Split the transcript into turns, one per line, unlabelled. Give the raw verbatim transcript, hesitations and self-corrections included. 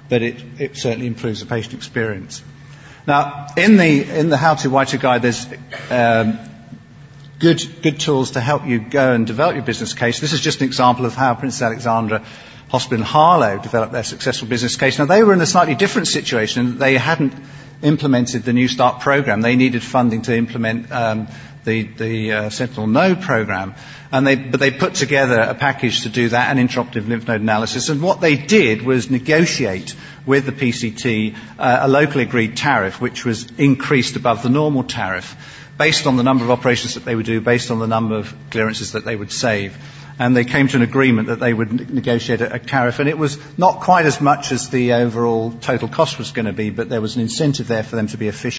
but it, it certainly improves the patient experience. Now, in the in the how-to why-to guide, there's um, good good tools to help you go and develop your business case. This is just an example of how Princess Alexandra Hospital in Harlow developed their successful business case. Now, they were in a slightly different situation. They hadn't implemented the New Start program. They needed funding to implement um, the, the uh, Sentinel Node program. And they, but they put together a package to do that and interoperative lymph node analysis. And what they did was negotiate with the P C T uh, a locally agreed tariff, which was increased above the normal tariff, based on the number of operations that they would do, based on the number of clearances that they would save. And they came to an agreement that they would negotiate a, a tariff, and it was not quite as much as the overall total cost was going to be, but there was an incentive there for them to be efficient.